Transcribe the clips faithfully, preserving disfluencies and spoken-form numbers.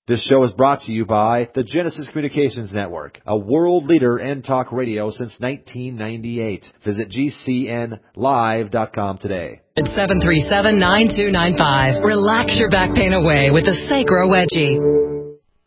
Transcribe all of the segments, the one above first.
This show is brought to you by the Genesis Communications Network, a world leader in talk radio since nineteen ninety-eight. Visit G C N live dot com today. seven three seven, nine two nine five. Relax your back pain away with the Sacro Wedgie.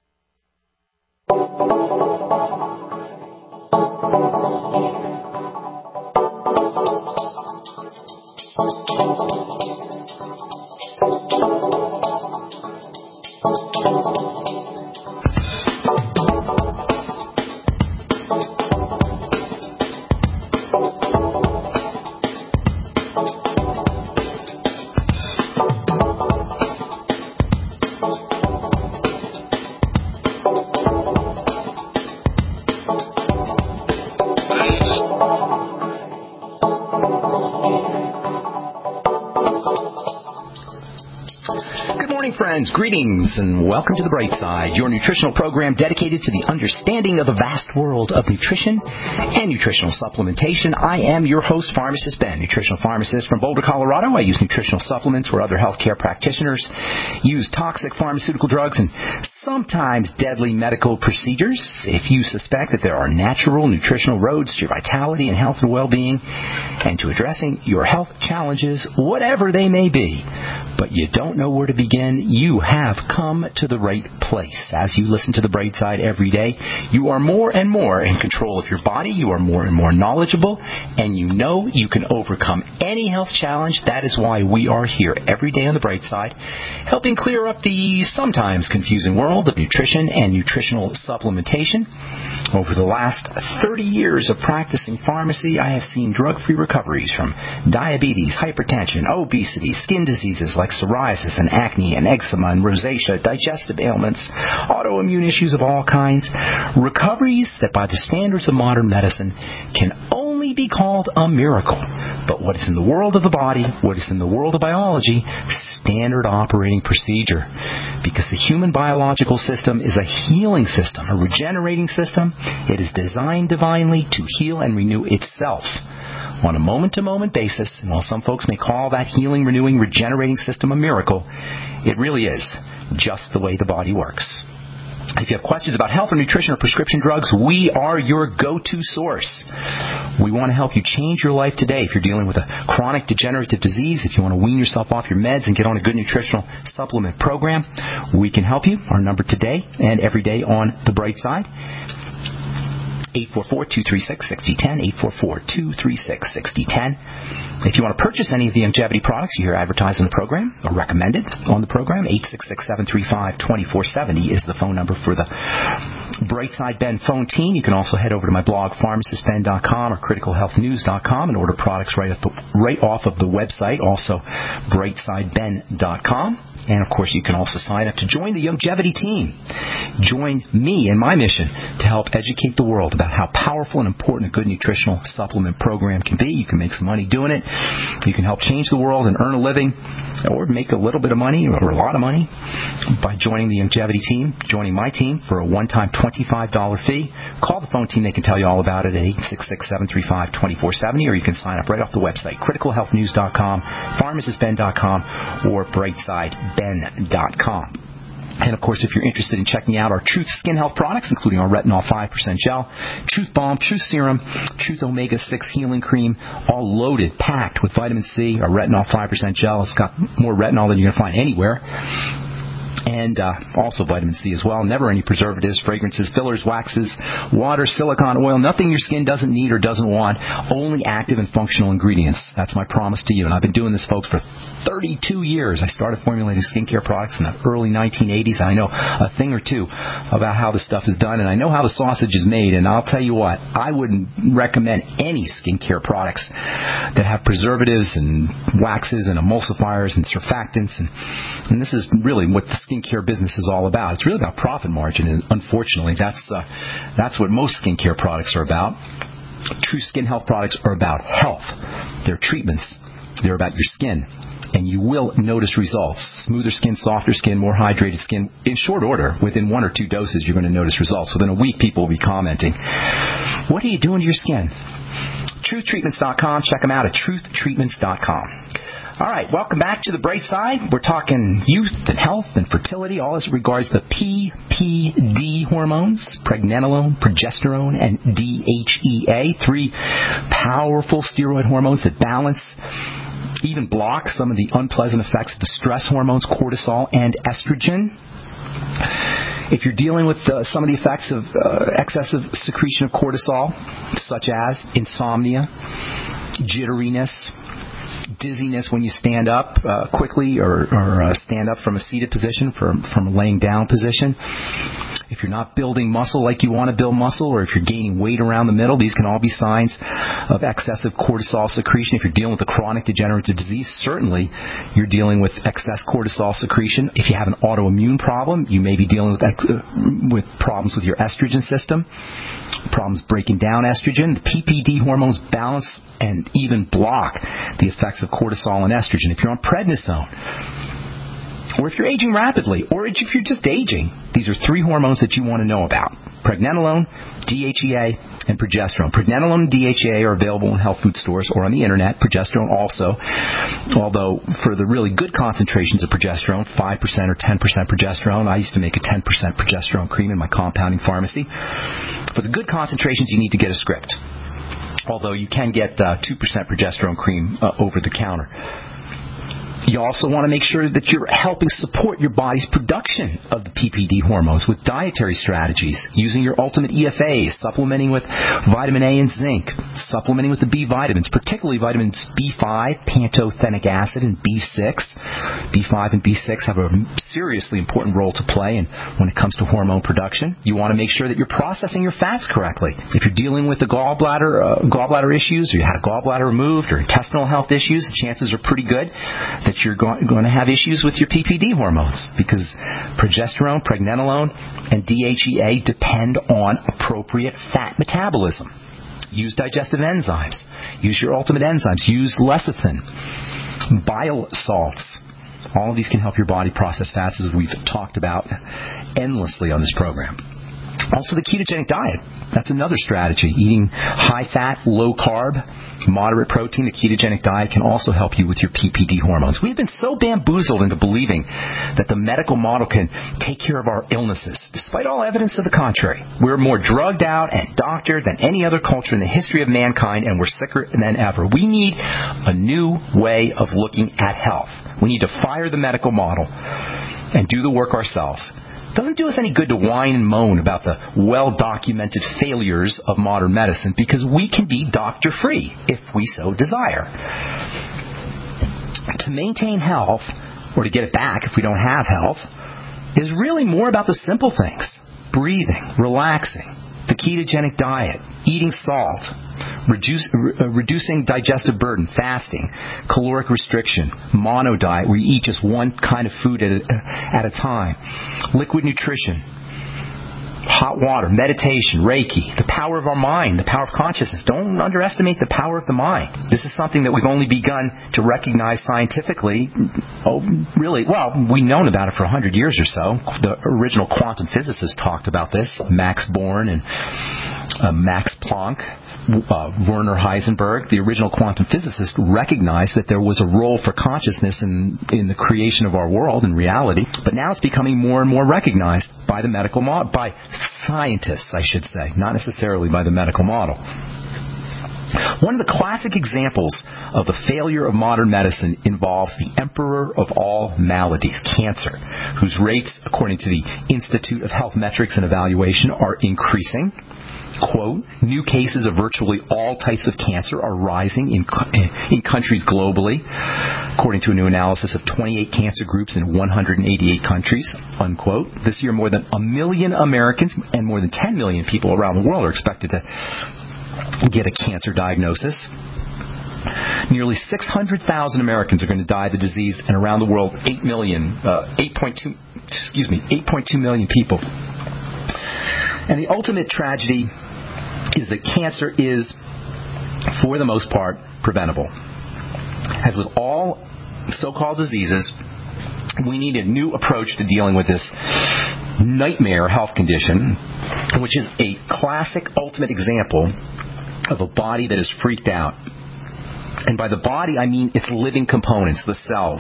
Greetings and welcome to The Bright Side, your nutritional program dedicated to the understanding of the vast world of nutrition and nutritional supplementation. I am your host, Pharmacist Ben, nutritional pharmacist from Boulder, Colorado. I use nutritional supplements where other healthcare practitioners use toxic pharmaceutical drugs and sometimes deadly medical procedures. If you suspect that there are natural nutritional roads to your vitality and health and well-being and to addressing your health challenges, whatever they may be, but you don't know where to begin, you have come to the right place. As you listen to The Bright Side every day, you are more and more in control of your body, you are more and more knowledgeable, and you know you can overcome any health challenge. That is why we are here every day on The Bright Side, helping clear up the sometimes confusing world of nutrition and nutritional supplementation. Over the last thirty years of practicing pharmacy, I have seen drug-free recoveries from diabetes, hypertension, obesity, skin diseases like psoriasis and acne and eczema and rosacea, digestive ailments, autoimmune issues of all kinds, recoveries that by the standards of modern medicine can only be called a miracle. But what is in the world of the body, what is in the world of biology, standard operating procedure. Because the human biological system is a healing system, a regenerating system. It is designed divinely to heal and renew itself on a moment-to-moment basis. And while some folks may call that healing, renewing, regenerating system a miracle, it really is just the way the body works. If you have questions about health or nutrition or prescription drugs, we are your go-to source. We want to help you change your life today. If you're dealing with a chronic degenerative disease, if you want to wean yourself off your meds and get on a good nutritional supplement program, we can help you. Our number today and every day on The Bright Side, eight four four, two three six, six zero one zero, eight four four, two three six, six zero one zero. If you want to purchase any of the longevity products you hear advertised on the program or recommended on the program, eight six six, seven three five, two four seven zero is the phone number for the Brightside Ben phone team. You can also head over to my blog, pharmacist ben dot com or critical health news dot com, and order products right, the, right off of the website, also brightside ben dot com. And, of course, you can also sign up to join the longevity team. Join me in my mission to help educate the world about how powerful and important a good nutritional supplement program can be. You can make some money doing it. You can help change the world and earn a living or make a little bit of money or a lot of money by joining the longevity team, joining my team for a one-time twenty-five dollars fee. Call the phone team. They can tell you all about it at eight six six, seven three five, two four seven zero, or you can sign up right off the website, critical health news dot com, pharmacist ben dot com, or brightside ben dot com. And, of course, if you're interested in checking out our Truth Skin Health products, including our Retinol five percent Gel, Truth Balm, Truth Serum, Truth Omega six Healing Cream, all loaded, packed with vitamin C, our Retinol five percent Gel. It's got more retinol than you're going to find anywhere. And uh, also vitamin C as well. Never any preservatives, fragrances, fillers, waxes, water, silicone oil, nothing your skin doesn't need or doesn't want, only active and functional ingredients. That's my promise to you. And I've been doing this, folks, for thirty-two years. I started formulating skincare products in the early nineteen eighties. I know a thing or two about how the stuff is done, and I know how the sausage is made. And I'll tell you what, I wouldn't recommend any skincare products that have preservatives and waxes and emulsifiers and surfactants. And, and this is really what the skincare business is all about. It's really about profit margin, and unfortunately, that's uh, that's what most skincare products are about. True Skin Health products are about health. They're treatments. They're about your skin. And you will notice results. Smoother skin, softer skin, more hydrated skin. In short order, within one or two doses, you're going to notice results. Within a week, people will be commenting, what are you doing to your skin? truth treatments dot com. Check them out at truth treatments dot com. All right, welcome back to the bright side. We're talking youth and health and fertility, all as regards the P P D hormones, pregnenolone, progesterone, and D H E A, three powerful steroid hormones that balance, even block some of the unpleasant effects of the stress hormones, cortisol and estrogen. If you're dealing with uh, some of the effects of uh, excessive secretion of cortisol, such as insomnia, jitteriness, dizziness when you stand up uh, quickly or, or uh, stand up from a seated position from, from a laying down position. If you're not building muscle like you want to build muscle, or if you're gaining weight around the middle, these can all be signs of excessive cortisol secretion. If you're dealing with a chronic degenerative disease, certainly you're dealing with excess cortisol secretion. If you have an autoimmune problem, you may be dealing with ex- with problems with your estrogen system, problems breaking down estrogen. The P P D hormones balance and even block the effects of cortisol and estrogen. If you're on prednisone, or if you're aging rapidly, or if you're just aging, these are three hormones that you want to know about. Pregnenolone, D H E A, and progesterone. Pregnenolone and D H E A are available in health food stores or on the internet. Progesterone also, although for the really good concentrations of progesterone, five percent or ten percent progesterone, I used to make a ten percent progesterone cream in my compounding pharmacy. For the good concentrations, you need to get a script, although you can get uh, two percent progesterone cream uh, over the counter. You also want to make sure that you're helping support your body's production of the P P D hormones with dietary strategies, using your Ultimate E F As, supplementing with vitamin A and zinc, supplementing with the B vitamins, particularly vitamins B five, pantothenic acid, and B six. B five and B six have a seriously important role to play in when it comes to hormone production. You want to make sure that you're processing your fats correctly. If you're dealing with the gallbladder uh, gallbladder issues, or you had a gallbladder removed, or intestinal health issues, the chances are pretty good that you're going to have issues with your P P D hormones, because progesterone, pregnenolone, and D H E A depend on appropriate fat metabolism. Use digestive enzymes. Use your ultimate enzymes. Use lecithin, bile salts. All of these can help your body process fats, as we've talked about endlessly on this program. Also, the ketogenic diet. That's another strategy. Eating high-fat, low-carb, moderate protein, the ketogenic diet can also help you with your P P D hormones. We've been so bamboozled into believing that the medical model can take care of our illnesses, despite all evidence to the contrary. We're more drugged out and doctored than any other culture in the history of mankind, and we're sicker than ever. We need a new way of looking at health. We need to fire the medical model and do the work ourselves. It doesn't do us any good to whine and moan about the well-documented failures of modern medicine, because we can be doctor-free if we so desire. To maintain health, or to get it back if we don't have health, is really more about the simple things: breathing, relaxing, the ketogenic diet, eating salt, reduce, uh, reducing digestive burden, fasting, caloric restriction, mono diet, where you eat just one kind of food at a, at a time, liquid nutrition, hot water, meditation, Reiki, the power of our mind, the power of consciousness. Don't underestimate the power of the mind. This is something that we've only begun to recognize scientifically. Oh, really? Well, we've known about it for a hundred years or so. The original quantum physicists talked about this, Max Born and uh, Max Planck. Uh, Werner Heisenberg, the original quantum physicist, recognized that there was a role for consciousness in, in the creation of our world and reality, but now it's becoming more and more recognized by the medical model, by scientists, I should say, not necessarily by the medical model. One of the classic examples of the failure of modern medicine involves the emperor of all maladies, cancer, whose rates, according to the Institute of Health Metrics and Evaluation, are increasing. Quote, new cases of virtually all types of cancer are rising in, in countries globally, according to a new analysis of twenty-eight cancer groups in one hundred eighty-eight countries, unquote. This year, more than a million Americans and more than ten million people around the world are expected to get a cancer diagnosis. Nearly six hundred thousand Americans are going to die of the disease, and around the world, eight million, uh, eight point two, excuse me, eight point two million people. And the ultimate tragedy is that cancer is, for the most part, preventable. As with all so-called diseases, we need a new approach to dealing with this nightmare health condition, which is a classic ultimate example of a body that is freaked out. And by the body, I mean its living components, the cells.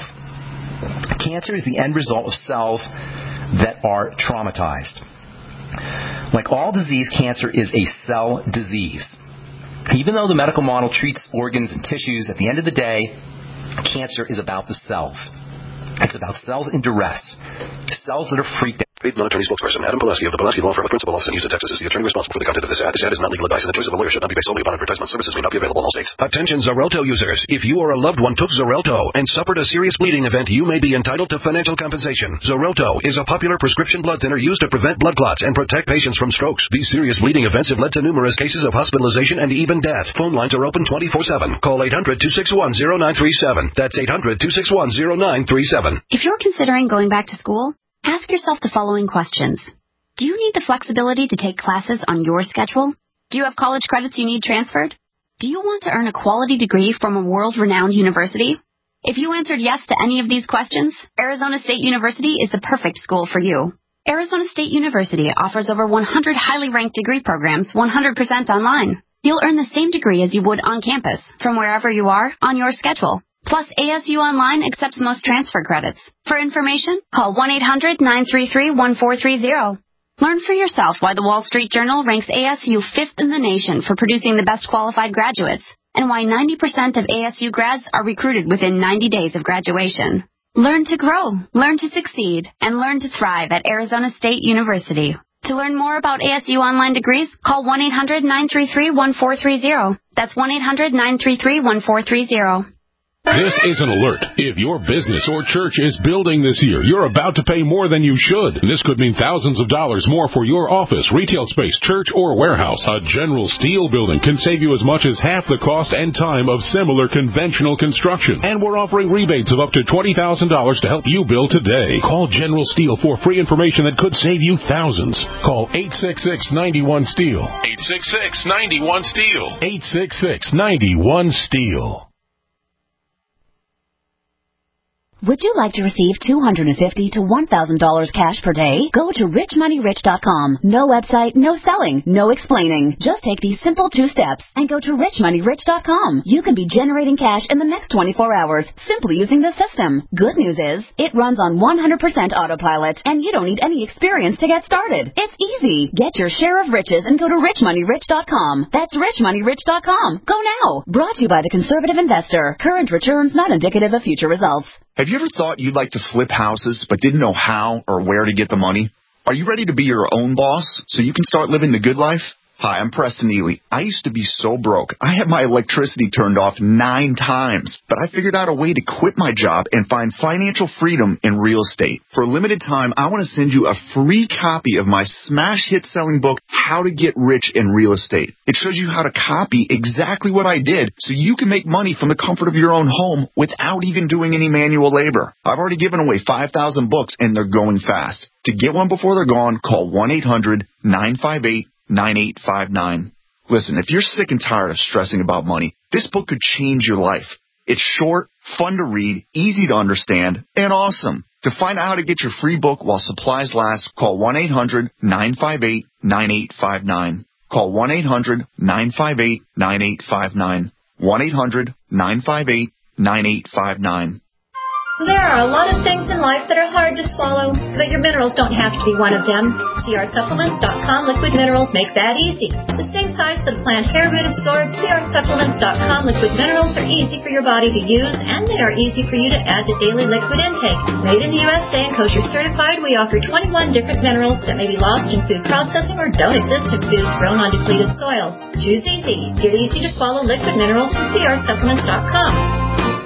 Cancer is the end result of cells that are traumatized. Like all disease, cancer is a cell disease. Even though the medical model treats organs and tissues, at the end of the day, cancer is about the cells. It's about cells in duress, cells that are freaked out. Paid non-attorney spokesperson Adam Pulaski of the Pulaski Law Firm with principal office in Houston, Texas is the attorney responsible for the content of this ad. This ad is not legal advice, and the choice of a lawyer should not be based solely upon advertisement. Services may not be available in all states. Attention Xarelto users. If you or a loved one took Xarelto and suffered a serious bleeding event, you may be entitled to financial compensation. Xarelto is a popular prescription blood thinner used to prevent blood clots and protect patients from strokes. These serious bleeding events have led to numerous cases of hospitalization and even death. Phone lines are open twenty-four seven. Call eight hundred, two six one, zero nine three seven. That's eight hundred, two six one, zero nine three seven. If you're considering going back to school, ask yourself the following questions. Do you need the flexibility to take classes on your schedule? Do you have college credits you need transferred? Do you want to earn a quality degree from a world-renowned university? If you answered yes to any of these questions, Arizona State University is the perfect school for you. Arizona State University offers over one hundred highly ranked degree programs one hundred percent online. You'll earn the same degree as you would on campus, from wherever you are, on your schedule. Plus, A S U Online accepts most transfer credits. For information, call one eight hundred, nine three three, one four three zero. Learn for yourself why the Wall Street Journal ranks A S U fifth in the nation for producing the best qualified graduates, and why ninety percent of A S U grads are recruited within ninety days of graduation. Learn to grow, learn to succeed, and learn to thrive at Arizona State University. To learn more about A S U Online degrees, call one eight hundred, nine three three, one four three zero. That's one eight hundred, nine three three, one four three zero. This is an alert. If your business or church is building this year, you're about to pay more than you should. This could mean thousands of dollars more for your office, retail space, church, or warehouse. A General Steel building can save you as much as half the cost and time of similar conventional construction. And we're offering rebates of up to twenty thousand dollars to help you build today. Call General Steel for free information that could save you thousands. Call eight six six, nine one, STEEL. eight six six, nine one, STEEL. eight six six, nine one, STEEL. Would you like to receive two hundred fifty dollars to one thousand dollars cash per day? Go to rich money rich dot com. No website, no selling, no explaining. Just take these simple two steps and go to rich money rich dot com. You can be generating cash in the next twenty-four hours simply using the system. Good news is, it runs on one hundred percent autopilot and you don't need any experience to get started. It's easy. Get your share of riches and go to rich money rich dot com. That's rich money rich dot com. Go now. Brought to you by the Conservative Investor. Current returns not indicative of future results. Have you ever thought you'd like to flip houses but didn't know how or where to get the money? Are you ready to be your own boss so you can start living the good life? Hi, I'm Preston Ely. I used to be so broke. I had my electricity turned off nine times, but I figured out a way to quit my job and find financial freedom in real estate. For a limited time, I want to send you a free copy of my smash hit selling book, How to Get Rich in Real Estate. It shows you how to copy exactly what I did so you can make money from the comfort of your own home without even doing any manual labor. I've already given away five thousand books and they're going fast. To get one before they're gone, call one eight hundred, nine five eight, nine eight five nine. Listen, if you're sick and tired of stressing about money, this book could change your life. It's short, fun to read, easy to understand, and awesome. To find out how to get your free book while supplies last, call one eight hundred, nine five eight, nine eight five nine. Call one eight hundred, nine five eight, nine eight five nine. one eight hundred, nine five eight, nine eight five nine. There are a lot of things in life that are hard to swallow, but your minerals don't have to be one of them. C R supplements dot com liquid minerals make that easy. The same size that a plant hair root absorbs, C R supplements dot com liquid minerals are easy for your body to use, and they are easy for you to add to daily liquid intake. Made in the U S A and kosher certified, we offer twenty-one different minerals that may be lost in food processing or don't exist in foods grown on depleted soils. Choose easy. Get easy to swallow liquid minerals from C R supplements dot com.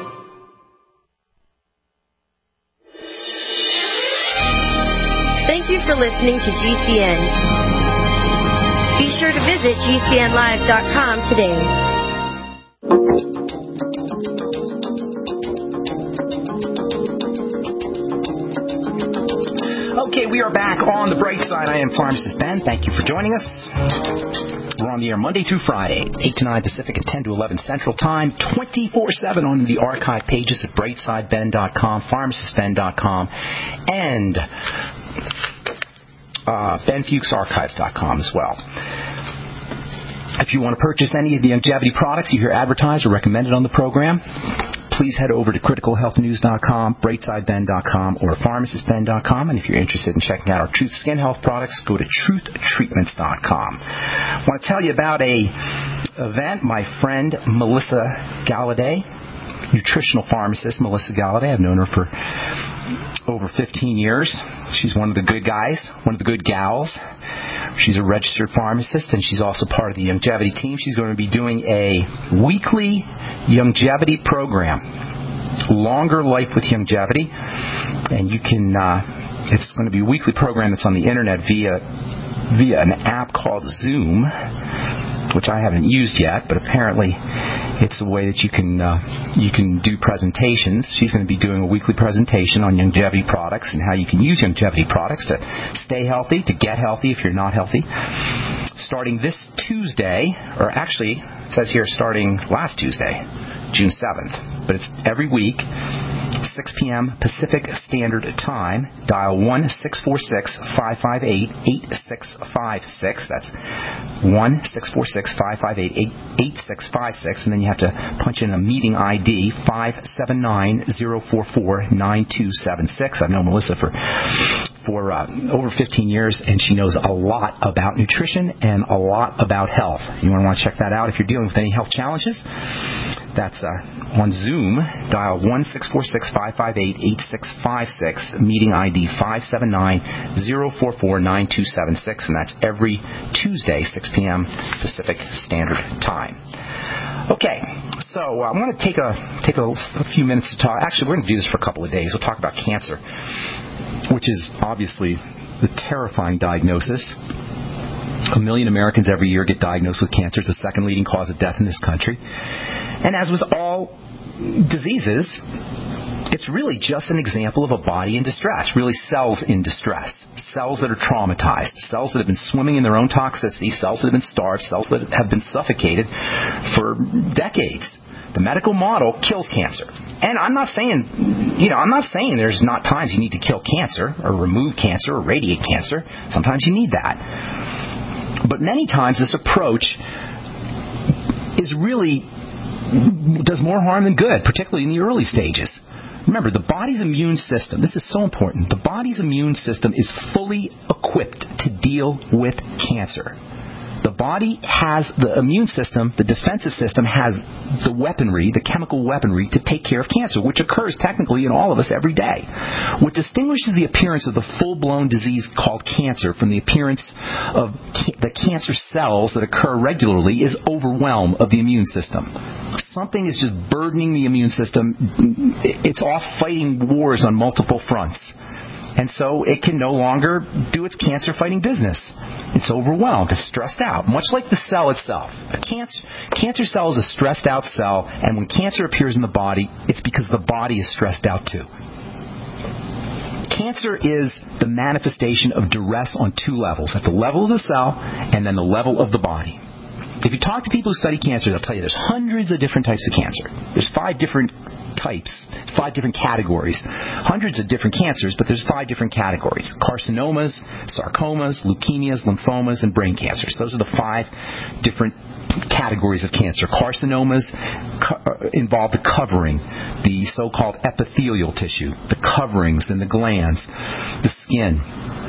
Thank you for listening to G C N. Be sure to visit G C N live dot com today. Okay, we are back on the bright side. I am Pharmacist Ben. Thank you for joining us. We're on the air Monday through Friday, eight to nine Pacific and ten to eleven Central Time, twenty-four seven on the archive pages at bright side ben dot com, pharmacist ben dot com, and uh, ben fuchs archives dot com as well. I If you want to purchase any of the Youngevity products you hear advertised or recommended on the program, please head over to critical health news dot com, brightside ben dot com, or pharmacist ben dot com. And if you're interested in checking out our Truth Skin Health products, go to truth treatments dot com. I want to tell you about a event. My friend Melissa Galladay, nutritional pharmacist Melissa Galladay. I've known her for over fifteen years. She's one of the good guys, one of the good gals. She's a registered pharmacist, and she's also part of the Youngevity team. She's going to be doing a weekly Youngevity program, Longer Life with Youngevity, and you can. Uh, it's going to be a weekly program that's on the internet via via an app called Zoom, which I haven't used yet, but apparently it's a way that you can uh, you can do presentations. She's going to be doing a weekly presentation on Youngevity products and how you can use Youngevity products to stay healthy, to get healthy if you're not healthy. Starting this Tuesday, or actually it says here starting last Tuesday, June seventh, but it's every week, six p.m. Pacific Standard Time. Dial one six four six, five five eight, eight six five six. That's one six four six, five five eight, eight six five six. And then you have to punch in a meeting I D, five seven nine, zero four four, nine two seven six. I've known Melissa for for uh, over fifteen years, and she knows a lot about nutrition and a lot about health. You want to want to check that out if you're dealing with any health challenges. That's uh, on Zoom. Dial one six four six, five five eight, eight six five six. Meeting I D five seven nine, zero four four, nine two seven six, and that's every Tuesday, six p.m. Pacific Standard Time. Okay, so uh, I want to take a take a, a few minutes to talk. Actually, we're going to do this for a couple of days. We'll talk about cancer, which is obviously the terrifying diagnosis. A million Americans every year get diagnosed with cancer. It's the second leading cause of death in this country. And as with all diseases, it's really just an example of a body in distress, really cells in distress, cells that are traumatized, cells that have been swimming in their own toxicity, cells that have been starved, cells that have been suffocated for decades. The medical model kills cancer. And I'm not saying, you know, I'm not saying there's not times you need to kill cancer or remove cancer or radiate cancer. Sometimes you need that. But many times this approach is really, does more harm than good, particularly in the early stages. Remember, the body's immune system, this is so important, the body's immune system is fully equipped to deal with cancer. The body has the immune system, the defensive system has the weaponry, the chemical weaponry to take care of cancer, which occurs technically in all of us every day. What distinguishes the appearance of the full-blown disease called cancer from the appearance of ca- the cancer cells that occur regularly is overwhelm of the immune system. Something is just burdening the immune system. It's off fighting wars on multiple fronts. And so it can no longer do its cancer-fighting business. It's overwhelmed. It's stressed out, much like the cell itself. A cancer, cancer cell is a stressed-out cell, and when cancer appears in the body, it's because the body is stressed out too. Cancer is the manifestation of duress on two levels, at the level of the cell and then the level of the body. If you talk to people who study cancer, they'll tell you there's hundreds of different types of cancer. There's five different types, five different categories. Hundreds of different cancers, but there's five different categories. Carcinomas, sarcomas, leukemias, lymphomas, and brain cancers. Those are the five different categories of cancer. Carcinomas co- involve the covering, the so-called epithelial tissue, the coverings and the glands, the skin.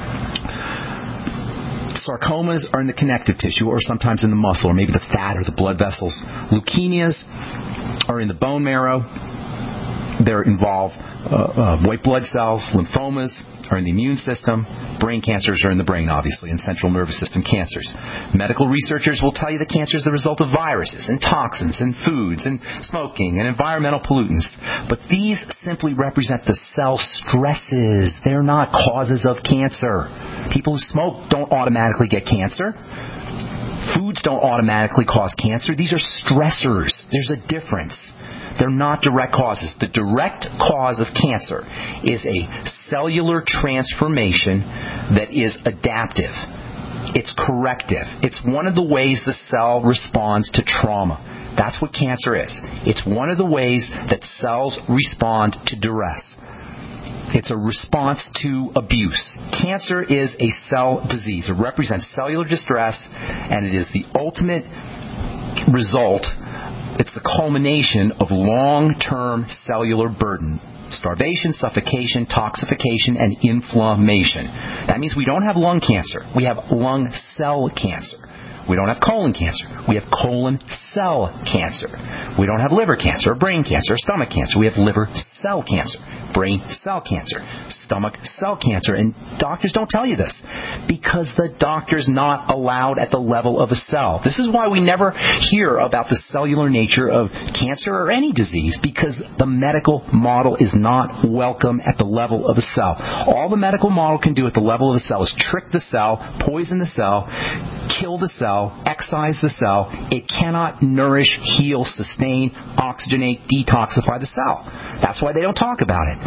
Sarcomas are in the connective tissue or sometimes in the muscle or maybe the fat or the blood vessels. Leukemias are in the bone marrow. They're involve uh, uh, white blood cells. Lymphomas are in the immune system. Brain cancers are in the brain, obviously, and central nervous system cancers. Medical researchers will tell you that cancer is the result of viruses and toxins and foods and smoking and environmental pollutants. But these simply represent the cell stresses. They're not causes of cancer. People who smoke don't automatically get cancer. Foods don't automatically cause cancer. These are stressors. There's a difference. They're not direct causes. The direct cause of cancer is a cellular transformation that is adaptive. It's corrective. It's one of the ways the cell responds to trauma. That's what cancer is. It's one of the ways that cells respond to duress. It's a response to abuse. Cancer is a cell disease. It represents cellular distress, and it is the ultimate result, it's the culmination of long-term cellular burden. Starvation, suffocation, toxification, and inflammation. That means we don't have lung cancer. We have lung cell cancer. We don't have colon cancer. We have colon cell cancer. We don't have liver cancer or brain cancer or stomach cancer. We have liver cell cancer, brain cell cancer, stomach cell cancer. And doctors don't tell you this because the doctor's not allowed at the level of a cell. This is why we never hear about the cellular nature of cancer or any disease, because the medical model is not welcome at the level of a cell. All the medical model can do at the level of a cell is trick the cell, poison the cell, kill the cell, excise the cell. It cannot nourish, heal, sustain, oxygenate, detoxify the cell. That's why they don't talk about it.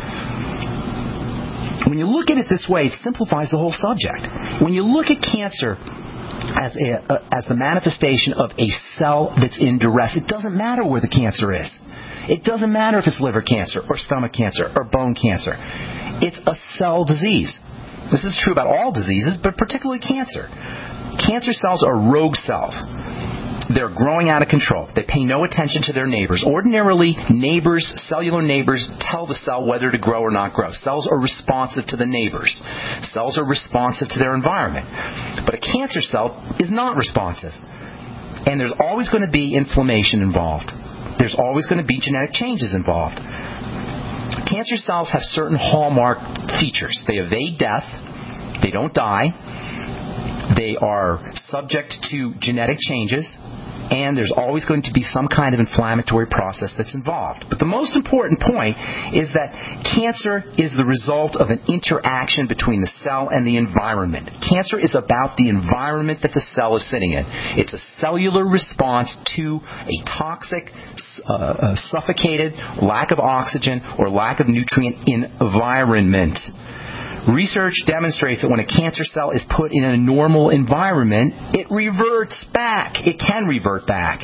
When you look at it this way, it simplifies the whole subject. When you look at cancer as a, uh, as the manifestation of a cell that's in duress, it doesn't matter where the cancer is. It doesn't matter if it's liver cancer or stomach cancer or bone cancer. It's a cell disease. This is true about all diseases, but particularly cancer. Cancer cells are rogue cells. They're growing out of control. They pay no attention to their neighbors. Ordinarily, neighbors, cellular neighbors, tell the cell whether to grow or not grow. Cells are responsive to the neighbors. Cells are responsive to their environment. But a cancer cell is not responsive. And there's always going to be inflammation involved. There's always going to be genetic changes involved. Cancer cells have certain hallmark features. They evade death. They don't die. They are subject to genetic changes, and there's always going to be some kind of inflammatory process that's involved. But the most important point is that cancer is the result of an interaction between the cell and the environment. Cancer is about the environment that the cell is sitting in. It's a cellular response to a toxic, uh, uh, suffocated, lack of oxygen, or lack of nutrient environment. Research demonstrates that when a cancer cell is put in a normal environment, it reverts back. It can revert back.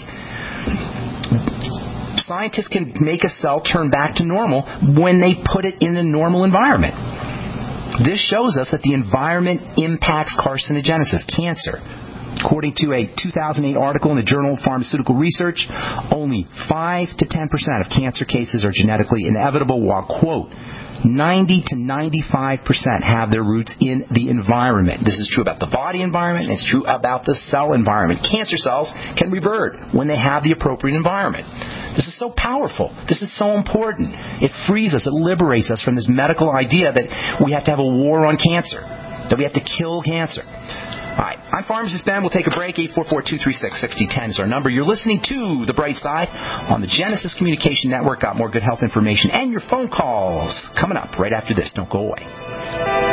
Scientists can make a cell turn back to normal when they put it in a normal environment. This shows us that the environment impacts carcinogenesis, cancer. According to a two thousand eight article in the Journal of Pharmaceutical Research, only five to ten percent of cancer cases are genetically inevitable, while, quote, ninety to ninety-five percent have their roots in the environment. This is true about the body environment, and it's true about the cell environment. Cancer cells can revert when they have the appropriate environment. This is so powerful. This is so important. It frees us. It liberates us from this medical idea that we have to have a war on cancer, that we have to kill cancer. All right, I'm Pharmacist Ben. We'll take a break. eight four four, two three six, six zero one zero is our number. You're listening to The Bright Side on the Genesis Communication Network. Got more good health information and your phone calls coming up right after this. Don't go away.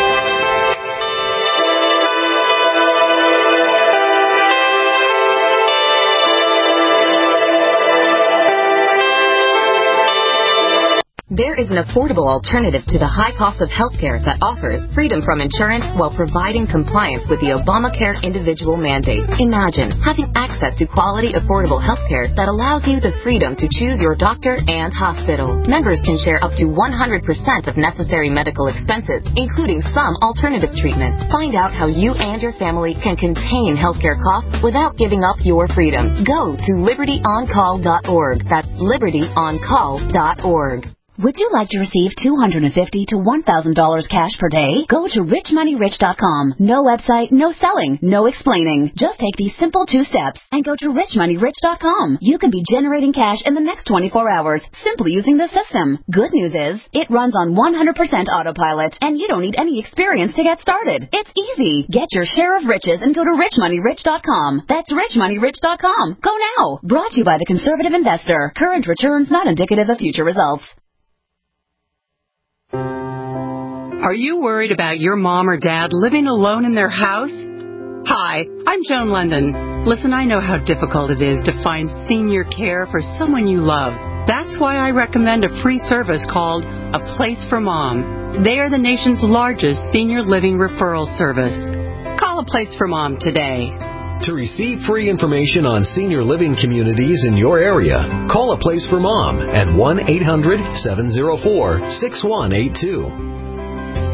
There is an affordable alternative to the high cost of healthcare that offers freedom from insurance while providing compliance with the Obamacare individual mandate. Imagine having access to quality, affordable healthcare that allows you the freedom to choose your doctor and hospital. Members can share up to one hundred percent of necessary medical expenses, including some alternative treatments. Find out how you and your family can contain healthcare costs without giving up your freedom. Go to liberty on call dot org. That's liberty on call dot org. Would you like to receive two hundred fifty dollars to one thousand dollars cash per day? Go to rich money rich dot com. No website, no selling, no explaining. Just take these simple two steps and go to rich money rich dot com. You can be generating cash in the next twenty-four hours simply using the system. Good news is, it runs on one hundred percent autopilot and you don't need any experience to get started. It's easy. Get your share of riches and go to rich money rich dot com. That's rich money rich dot com. Go now. Brought to you by the Conservative Investor. Current returns not indicative of future results. Are you worried about your mom or dad living alone in their house? Hi, I'm Joan London. Listen, I know how difficult it is to find senior care for someone you love. That's why I recommend a free service called A Place for Mom. They are the nation's largest senior living referral service. Call A Place for Mom today. To receive free information on senior living communities in your area, call A Place for Mom at one eight hundred, seven oh four, six one eight two.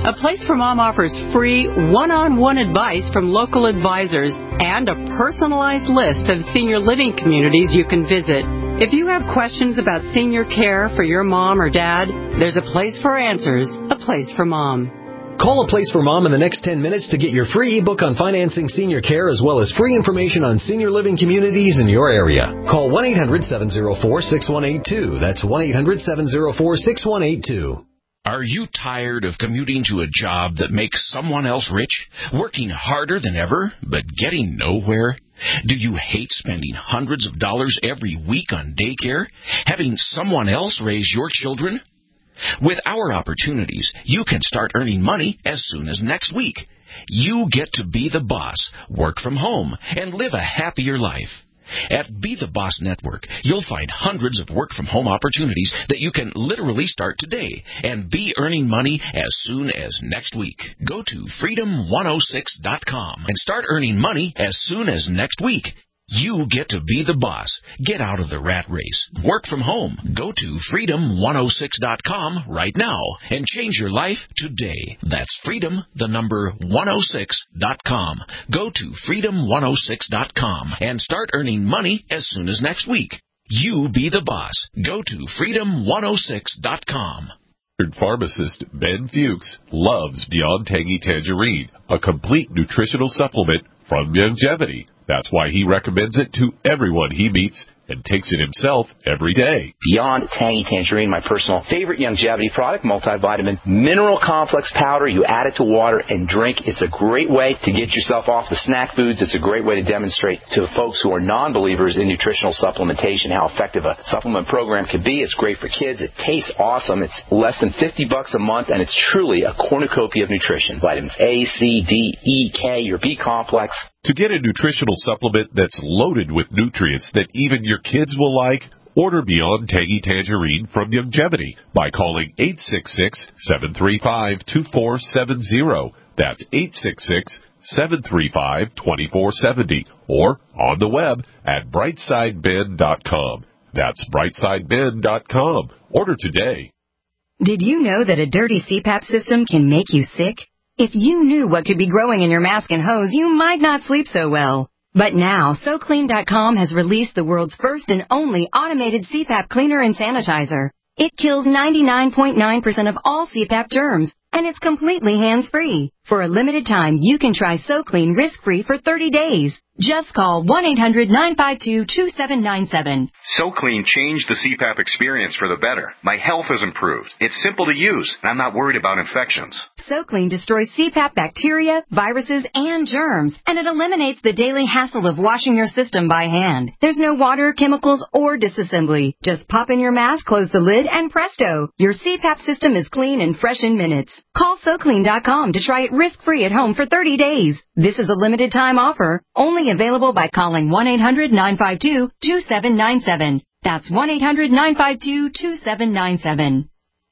A Place for Mom offers free one-on-one advice from local advisors and a personalized list of senior living communities you can visit. If you have questions about senior care for your mom or dad, there's a place for answers, A Place for Mom. Call A Place for Mom in the next ten minutes to get your free ebook on financing senior care as well as free information on senior living communities in your area. Call one eight hundred seven oh four six one eight two. That's one eight hundred seven oh four six one eight two. Are you tired of commuting to a job that makes someone else rich, working harder than ever, but getting nowhere? Do you hate spending hundreds of dollars every week on daycare, having someone else raise your children? With our opportunities, you can start earning money as soon as next week. You get to be the boss, work from home, and live a happier life. At Be the Boss Network, you'll find hundreds of work-from-home opportunities that you can literally start today and be earning money as soon as next week. Go to freedom one oh six dot com and start earning money as soon as next week. You get to be the boss. Get out of the rat race. Work from home. Go to freedom one oh six dot com right now and change your life today. That's freedom, the number one oh six dot com. Go to freedom one oh six dot com and start earning money as soon as next week. You be the boss. Go to freedom one oh six dot com. Pharmacist Ben Fuchs loves Beyond Tangy Tangerine, a complete nutritional supplement from Youngevity. That's why he recommends it to everyone he meets and takes it himself every day. Beyond Tangy Tangerine, my personal favorite Youngevity product, multivitamin mineral complex powder. You add it to water and drink. It's a great way to get yourself off the snack foods. It's a great way to demonstrate to folks who are non-believers in nutritional supplementation how effective a supplement program can be. It's great for kids. It tastes awesome. It's less than fifty bucks a month, and it's truly a cornucopia of nutrition. Vitamins A, C, D, E, K, your B complex. To get a nutritional supplement that's loaded with nutrients that even your kids will like, order Beyond Tangy Tangerine from Youngevity by calling eight six six, seven three five, two four seven zero. That's eight six six, seven three five, two four seven zero. Or on the web at brightside ben dot com. That's brightside ben dot com. Order today. Did you know that a dirty C PAP system can make you sick? If you knew what could be growing in your mask and hose, you might not sleep so well. But now, So Clean dot com has released the world's first and only automated C PAP cleaner and sanitizer. It kills ninety-nine point nine percent of all C PAP germs, and it's completely hands-free. For a limited time, you can try So Clean risk-free for thirty days. Just call one eight hundred nine five two two seven nine seven. So Clean changed the C PAP experience for the better. My health has improved. It's simple to use, and I'm not worried about infections. So Clean destroys C PAP bacteria, viruses, and germs, and it eliminates the daily hassle of washing your system by hand. There's no water, chemicals, or disassembly. Just pop in your mask, close the lid, and presto! Your C PAP system is clean and fresh in minutes. Call So Clean dot com to try it risk-free at home for thirty days. This is a limited-time offer, only available by calling one eight hundred nine five two two seven nine seven. That's one eight hundred nine five two two seven nine seven.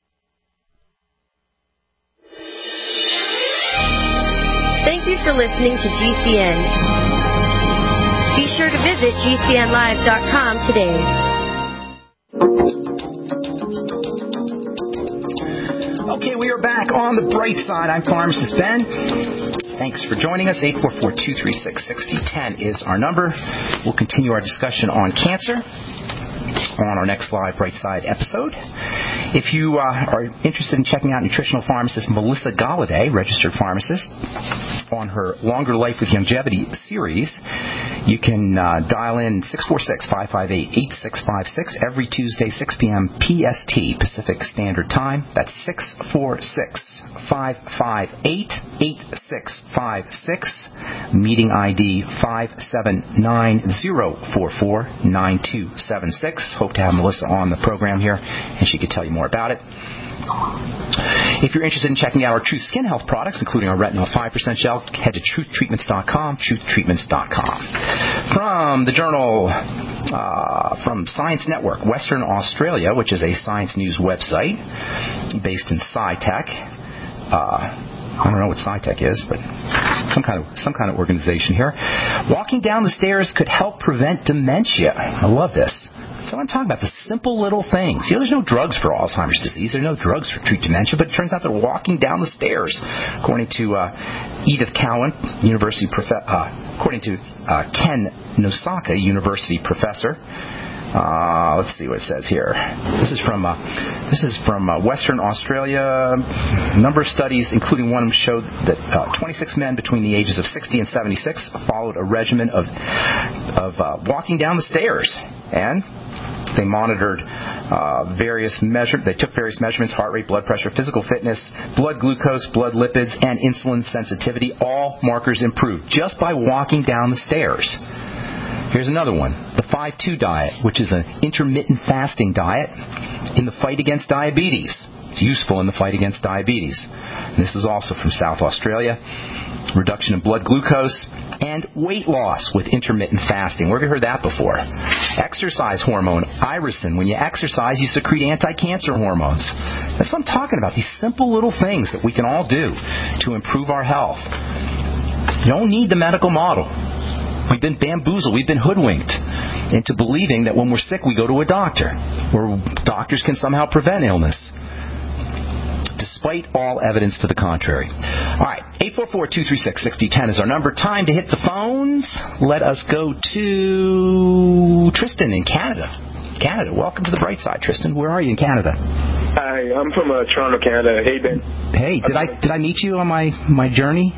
Thank you for listening to G C N. Be sure to visit G C N live dot com today. Okay, we are back on the bright side. I'm Pharmacist Ben. Thanks for joining us. eight four four, two three six, six zero one zero is our number. We'll continue our discussion on cancer on our next live Bright Side episode. If you uh, are interested in checking out nutritional pharmacist Melissa Galladay, registered pharmacist, on her Longer Life with Youngevity series, you can uh, dial in six four six, five five eight, eight six five six every Tuesday, six p.m. P S T, Pacific Standard Time. That's six four six, five five eight, eight six five six. Meeting I D five seven nine zero four four nine two seven six. Hope to have Melissa on the program here, and she could tell you more about it. If you're interested in checking out our Truth Skin Health products, including our Retinol five percent gel, head to truth treatments dot com, truth treatments dot com. From the journal, uh, from Science Network, Western Australia, which is a science news website based in SciTech. Uh, I don't know what SciTech is, but some kind of some kind of organization here. Walking down the stairs could help prevent dementia. I love this. So I'm talking about the simple little things. You know, there's no drugs for Alzheimer's disease. There are no drugs for treat dementia, but it turns out they're walking down the stairs, according to uh, Edith Cowan, University prof- uh, according to uh, Ken Nosaka, University professor. Uh, let's see what it says here. This is from uh, this is from uh, Western Australia. A number of studies, including one, showed that uh, twenty-six men between the ages of sixty and seventy-six followed a regimen of of uh, walking down the stairs, and they monitored uh, various measure. They took various measurements: heart rate, blood pressure, physical fitness, blood glucose, blood lipids, and insulin sensitivity. All markers improved just by walking down the stairs. Here's another one, the five two diet, which is an intermittent fasting diet in the fight against diabetes. It's useful in the fight against diabetes. And this is also from South Australia. Reduction in blood glucose and weight loss with intermittent fasting. Where have you heard that before? Exercise hormone, irisin. When you exercise, you secrete anti-cancer hormones. That's what I'm talking about, these simple little things that we can all do to improve our health. You don't need the medical model. We've been bamboozled, we've been hoodwinked into believing that when we're sick we go to a doctor, or doctors can somehow prevent illness, despite all evidence to the contrary. All right, eight four four, two three six, six zero one zero is our number. Time to hit the phones. Let us go to Tristan in Canada. Canada, welcome to the bright side, Tristan. Where are you in Canada? Hi, I'm from uh, Toronto, Canada. Hey, Ben. Hey, did I did I meet you on my, my journey?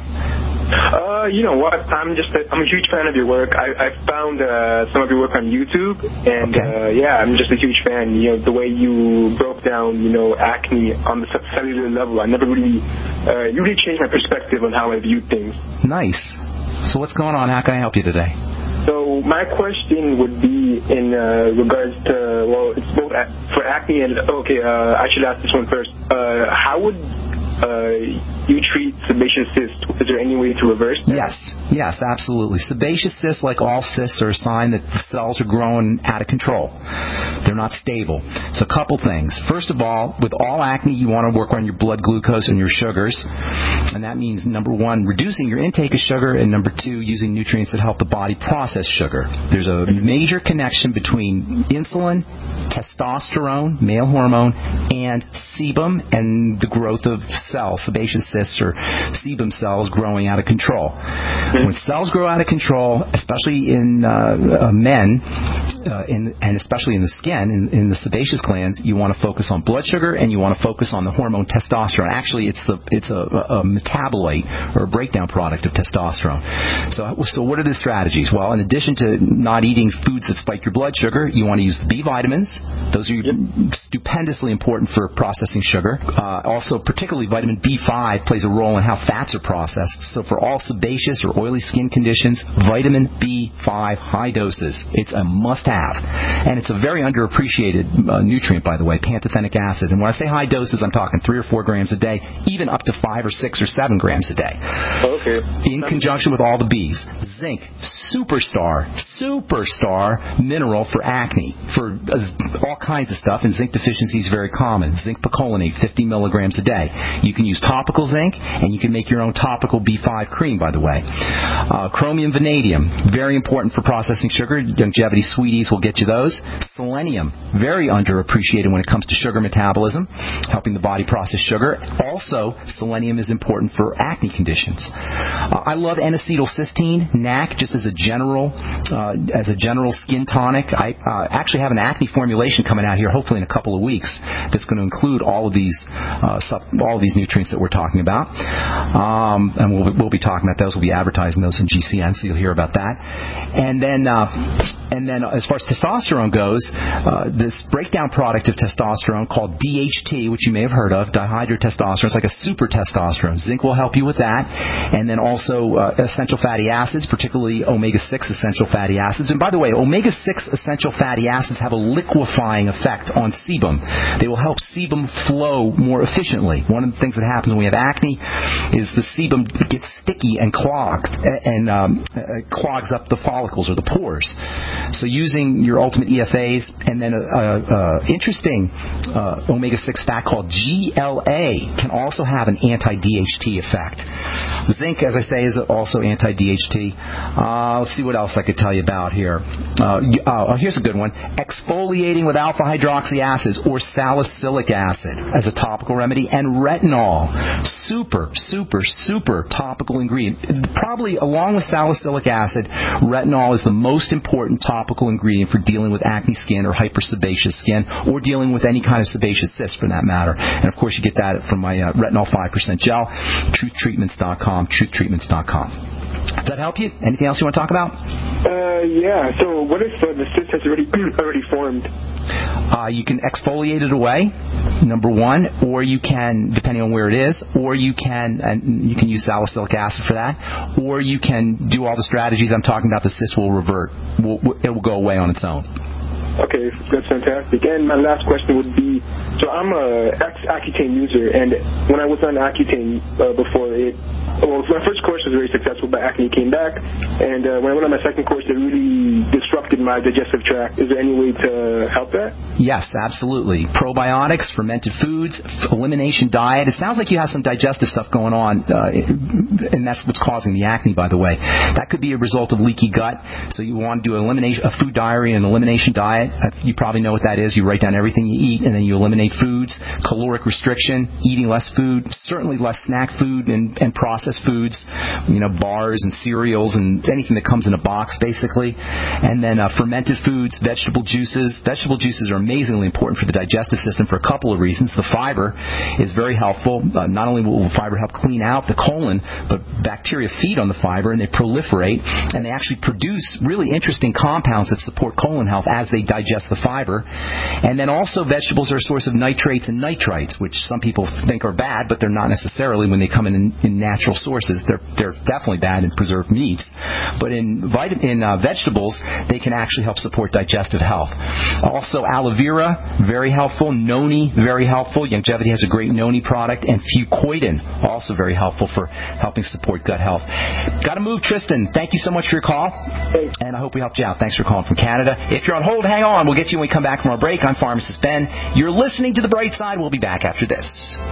Uh, you know what? I'm just a, I'm a huge fan of your work. I, I found uh, some of your work on YouTube, and okay. uh, yeah, I'm just a huge fan. You know, the way you broke down, you know, acne on the cellular level. I never really, uh, you really changed my perspective on how I viewed things. Nice. So what's going on? How can I help you today? So my question would be in uh, regards to, well, it's both for acne and, okay, uh, I should ask this one first. Uh, how would uh, you treat sebaceous cysts? Is there any way to reverse that? Yes, yes, absolutely. Sebaceous cysts, like all cysts, are a sign that the cells are growing out of control. They're not stable. So a couple things. First of all, with all acne, you want to work on your blood glucose and your sugars. And that means, number one, reducing your intake of sugar, and number two, using nutrients that help the body process sugar. There's a major connection between insulin, testosterone, male hormone, and sebum and the growth of cells, sebaceous cysts or sebum cells growing out of control. When cells grow out of control, especially in uh, uh, men, uh, in, and especially in the skin, in, in the sebaceous glands, you want to focus on blood sugar and you want to focus on the hormone testosterone. Actually, it's the it's a, a metabolite or a breakdown product of testosterone. So, so what are the strategies? Well, in addition to not eating foods that spike your blood sugar, you want to use the B vitamins. Those are yep. stupendously important for processing sugar. Uh, also, particularly vitamin B five plays a role in how fats are processed. So for all sebaceous or oily skin conditions, vitamin B five, high doses. It's a must-have. And it's a very underappreciated uh, nutrient, by the way, pantothenic acid. And when I say high doses, I'm talking three or four grams a day, even up to five or six or seven grams a day. Okay. In conjunction with all the B's. Zinc, superstar, superstar mineral for acne, for uh, all kinds of stuff, and zinc deficiency is very common. Zinc picolinate, fifty milligrams a day. You can use topical zinc, and you can make your own topical B five cream, by the way. Uh, chromium, vanadium, very important for processing sugar. Longevity Sweeties will get you those. Selenium, very underappreciated when it comes to sugar metabolism, helping the body process sugar. Also, selenium is important for acne conditions. Uh, I love N-acetylcysteine, N A C, just as a general, uh, as a general skin tonic. I uh, actually have an acne formulation coming out here, hopefully in a couple of weeks, that's going to include all of these, uh, sub, all of these nutrients that we're talking about. Um, and we'll, we'll be talking about those. We'll be advertising those in G C N, so you'll hear about that. And then, uh, and then, as far as testosterone goes, uh, this breakdown product of testosterone called D H T, which you may have heard of, dihydrotestosterone, it's like a super testosterone. Zinc will help you with that. And then also uh, essential fatty acids, particularly omega six essential fatty acids. And by the way, omega six essential fatty acids have a liquefying effect on sebum. They will help sebum flow more efficiently. One of the things that happens when we have acne is the sebum gets sticky and clogged and um, uh, clogs up the follicles or the pores. So using your Ultimate E F As, and then an interesting uh, omega six fat called G L A can also have an anti-D H T effect. Zinc, as I say, is also anti-D H T. Uh, let's see what else I could tell you about here. Uh, oh, here's a good one. Exfoliating with alpha hydroxy acids or salicylic acid as a topical remedy, and retinol. Super, super, super topical ingredient. Probably along with salicylic acid, retinol is the most important topical ingredient for dealing with acne skin or hypersebaceous skin, or dealing with any kind of sebaceous cyst for that matter. And of course you get that from my uh, retinol five percent gel. truth treatments dot com, truth treatments dot com. Does that help you? Anything else you want to talk about? Uh, yeah. So what if uh, the cyst has already already formed? Uh, you can exfoliate it away, number one, or you can, depending on where it is, or you can, and you can use salicylic acid for that, or you can do all the strategies I'm talking about. The cyst will revert. Will, it will go away on its own. Okay, that's fantastic. And my last question would be, so I'm a Accutane user, and when I was on Accutane uh, before it, well, my first course was very successful, but acne came back, and uh, when I went on my second course, it really disrupted my digestive tract. Is there any way to help that? Yes, absolutely. Probiotics, fermented foods, elimination diet. It sounds like you have some digestive stuff going on, uh, and that's what's causing the acne, by the way. That could be a result of leaky gut, so you want to do elimination, a food diary and an elimination diet. You probably know what that is. You write down everything you eat, and then you eliminate foods. Caloric restriction, eating less food, certainly less snack food and, and processed foods, you know, bars and cereals and anything that comes in a box, basically. And then uh, fermented foods, vegetable juices. Vegetable juices are amazingly important for the digestive system for a couple of reasons. The fiber is very helpful. Uh, not only will the fiber help clean out the colon, but bacteria feed on the fiber, and they proliferate, and they actually produce really interesting compounds that support colon health as they digest the fiber. And then also vegetables are a source of nitrates and nitrites, which some people think are bad, but they're not necessarily when they come in in, in natural sources. They're they're definitely bad in preserved meats. But in vit- in uh, vegetables, they can actually help support digestive health. Also, aloe vera, very helpful. Noni, very helpful. Youngevity has a great Noni product. And fucoidan, also very helpful for helping support gut health. Got to move, Tristan. Thank you so much for your call. And I hope we helped you out. Thanks for calling from Canada. If you're on hold, hang on. We'll get you when we come back from our break. I'm Pharmacist Ben. You're listening to The Bright Side. We'll be back after this.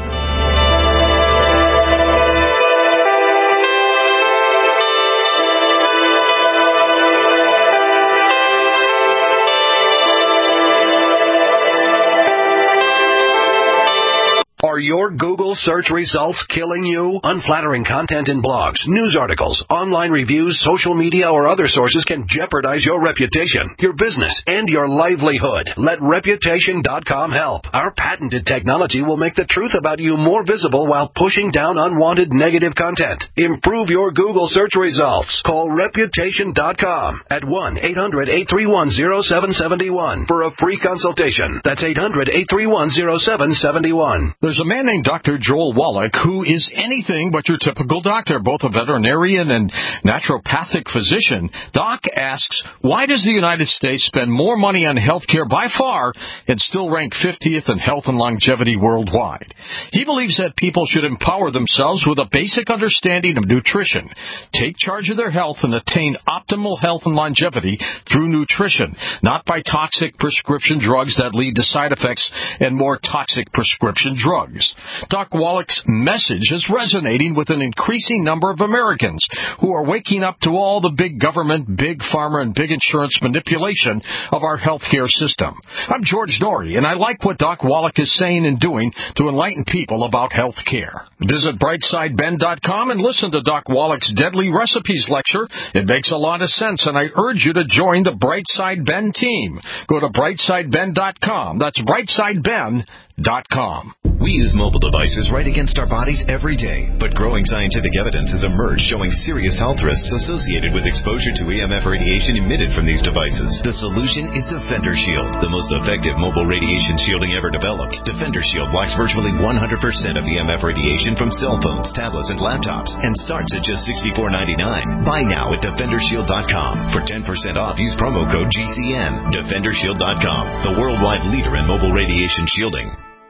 Are your Google search results killing you? Unflattering content in blogs, news articles, online reviews, social media, or other sources can jeopardize your reputation, your business, and your livelihood. Let Reputation dot com help. Our patented technology will make the truth about you more visible while pushing down unwanted negative content. Improve your Google search results. Call Reputation dot com at one eight hundred eight three one zero seven seven one for a free consultation. That's eight hundred eight three one zero seven seven one. There's a man named Doctor Joel Wallach who is anything but your typical doctor, both a veterinarian and naturopathic physician. Doc asks, why does the United States spend more money on health care by far and still rank fiftieth in health and longevity worldwide? He believes that people should empower themselves with a basic understanding of nutrition, take charge of their health, and attain optimal health and longevity through nutrition, not by toxic prescription drugs that lead to side effects and more toxic prescription drugs. Doc Wallach's message is resonating with an increasing number of Americans who are waking up to all the big government, big pharma, and big insurance manipulation of our healthcare system. I'm George Dory, and I like what Doc Wallach is saying and doing to enlighten people about health care. Visit brightside ben dot com and listen to Doc Wallach's Deadly Recipes lecture. It makes a lot of sense, and I urge you to join the Brightside Ben team. Go to brightside ben dot com. That's brightside ben dot com. We use mobile devices right against our bodies every day, but growing scientific evidence has emerged showing serious health risks associated with exposure to E M F radiation emitted from these devices. The solution is Defender Shield, the most effective mobile radiation shielding ever developed. Defender Shield blocks virtually one hundred percent of E M F radiation from cell phones, tablets, and laptops, and starts at just sixty-four ninety-nine. Buy now at defender shield dot com. For ten percent off, use promo code G C N. defender shield dot com, the worldwide leader in mobile radiation shielding.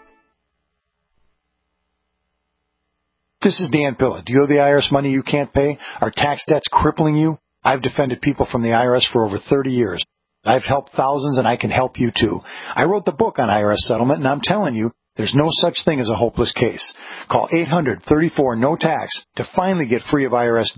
This is Dan Pilla. Do you owe the I R S money you can't pay? Are tax debts crippling you? I've defended people from the I R S for over thirty years. I've helped thousands, and I can help you too. I wrote the book on I R S settlement, and I'm telling you, there's no such thing as a hopeless case. Call eight hundred thirty-four no tax to finally get free of I R S debt.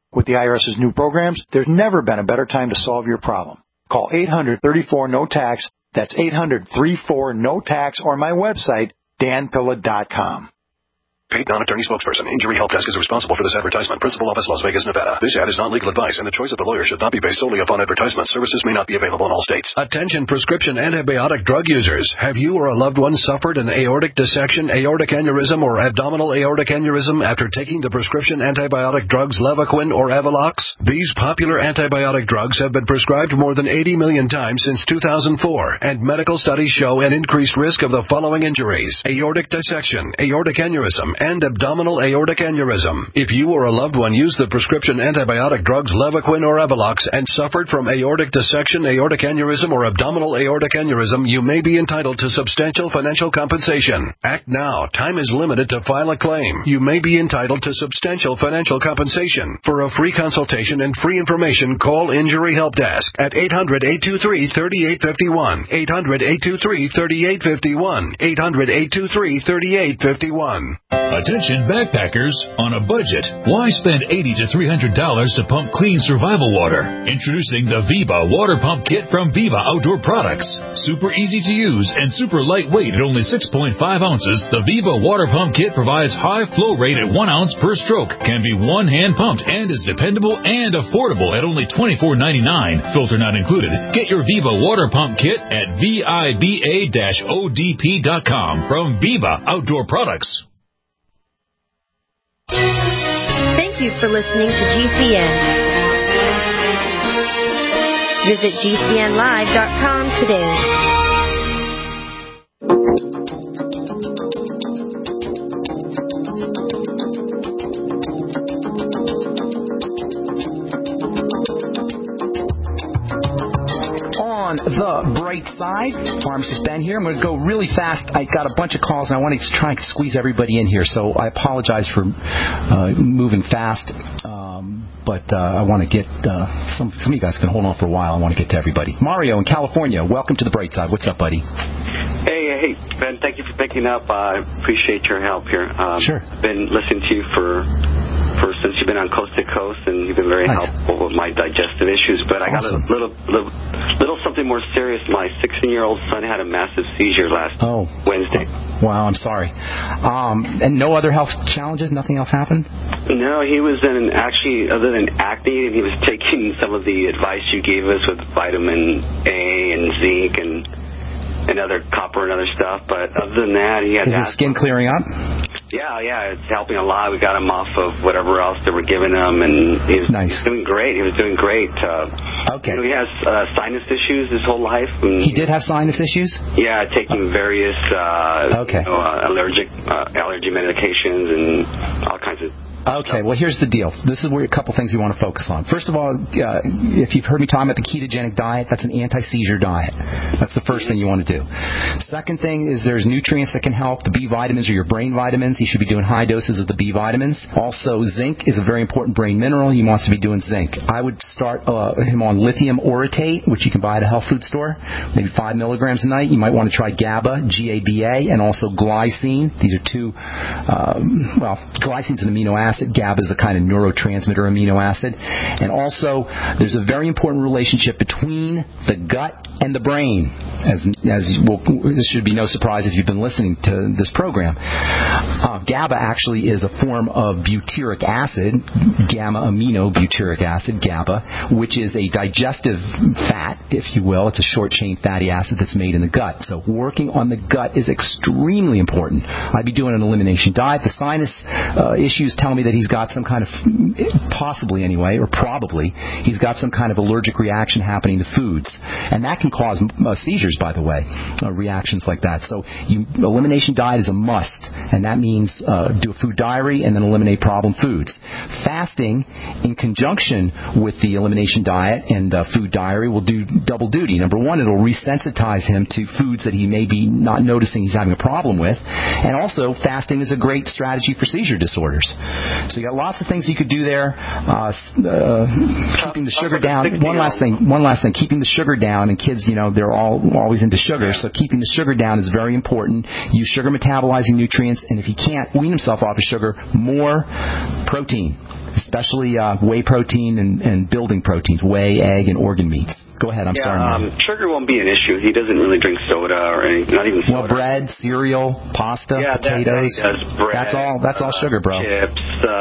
With the IRS's new programs, there's never been a better time to solve your problem. Call eight hundred, thirty-four, N O T A X. That's eight hundred, thirty-four, N O T A X or my website, dan pilla dot com. Paid non-attorney spokesperson. Injury Help Desk is responsible for this advertisement. Principal office, Las Vegas, Nevada. This ad is not legal advice, and the choice of a lawyer should not be based solely upon advertisement. Services may not be available in all states. Attention prescription antibiotic drug users. Have you or a loved one suffered an aortic dissection, aortic aneurysm, or abdominal aortic aneurysm after taking the prescription antibiotic drugs Levaquin or Avelox? These popular antibiotic drugs have been prescribed more than eighty million times since two thousand four, and medical studies show an increased risk of the following injuries: aortic dissection, aortic aneurysm, and abdominal aortic aneurysm. If you or a loved one used the prescription antibiotic drugs Levaquin or Avelox and suffered from aortic dissection, aortic aneurysm, or abdominal aortic aneurysm, you may be entitled to substantial financial compensation. Act now. Time is limited to file a claim. You may be entitled to substantial financial compensation. For a free consultation and free information, call Injury Help Desk at eight hundred, eight two three, three eight five one, eight hundred, eight two three, three eight five one, eight hundred, eight two three, three eight five one. Attention backpackers, on a budget, why spend eighty to three hundred dollars to pump clean survival water? Introducing the Viva Water Pump Kit from Viva Outdoor Products. Super easy to use and super lightweight at only six point five ounces, the Viva Water Pump Kit provides high flow rate at one ounce per stroke, can be one hand pumped, and is dependable and affordable at only twenty-four ninety-nine. Filter not included. Get your Viva Water Pump Kit at viba dash o d p dot com from Viva Outdoor Products. Thank you for listening to G C N. Visit G C N live dot com today. On the bright side, Pharmacist Ben here. I'm going to go really fast. I got a bunch of calls, and I want to try and squeeze everybody in here, so I apologize for uh, moving fast. Um, but uh, I want to get uh, some. Some of you guys can hold on for a while. I want to get to everybody. Mario in California, welcome to the bright side. What's up, buddy? Hey, hey, Ben. Thank you for picking up. I uh, appreciate your help here. Um, sure. I've been listening to you for. For since you've been on Coast to Coast, and you've been very nice. helpful with my digestive issues. But I awesome. got a little, little, little something more serious. My sixteen-year-old son had a massive seizure last oh. Wednesday. Wow, I'm sorry. Um, and no other health challenges? Nothing else happened? No, he was in actually other than acne, and he was taking some of the advice you gave us with vitamin A and zinc and. and other copper and other stuff, but other than that, he has. Is his skin clearing up? Yeah, yeah, it's helping a lot. We got him off of whatever else they were giving him, and he was nice. doing great. He was doing great. Uh, okay. You know, he has uh, sinus issues his whole life. And he did have sinus issues? Yeah, taking various uh, okay. you know, uh, allergic uh, allergy medications and all kinds of. Okay, well, here's the deal. This is where a couple things you want to focus on. First of all, uh, if you've heard me talking about the ketogenic diet, that's an anti-seizure diet. That's the first thing you want to do. Second thing is there's nutrients that can help. The B vitamins are your brain vitamins. You should be doing high doses of the B vitamins. Also, zinc is a very important brain mineral. He wants to be doing zinc. I would start uh, him on lithium orotate, which you can buy at a health food store, maybe five milligrams a night. You might want to try GABA, G A B A, and also glycine. These are two, um, well, glycine is an amino acid. Acid. GABA is a kind of neurotransmitter amino acid. And also, there's a very important relationship between the gut and the brain. As, as well, this should be no surprise if you've been listening to this program. Uh, GABA actually is a form of butyric acid, gamma-aminobutyric acid, GABA, which is a digestive fat, if you will. It's a short-chain fatty acid that's made in the gut. So working on the gut is extremely important. I'd be doing an elimination diet. The sinus uh, issues tell me that he's got some kind of, possibly anyway, or probably, he's got some kind of allergic reaction happening to foods. And that can cause uh, seizures, by the way, uh, reactions like that. So you, elimination diet is a must, and that means uh, do a food diary and then eliminate problem foods. Fasting, in conjunction with the elimination diet and uh, food diary, will do double duty. Number one, it'll resensitize him to foods that he may be not noticing he's having a problem with. And also, fasting is a great strategy for seizure disorders. So you got lots of things you could do there. Uh, uh, keeping the sugar down. One last thing. One last thing. Keeping the sugar down. And kids, you know, they're all always into sugar. So keeping the sugar down is very important. Use sugar metabolizing nutrients. And if he can't wean himself off of sugar, more protein. especially uh, whey protein and, and building proteins, whey, egg, and organ meats. Go ahead. I'm yeah, sorry. Um, sugar won't be an issue. He doesn't really drink soda or anything. Not even soda. Well, bread, cereal, pasta, yeah, potatoes. That, that he does. Bread, that's all. That's all uh, sugar, bro. Chips,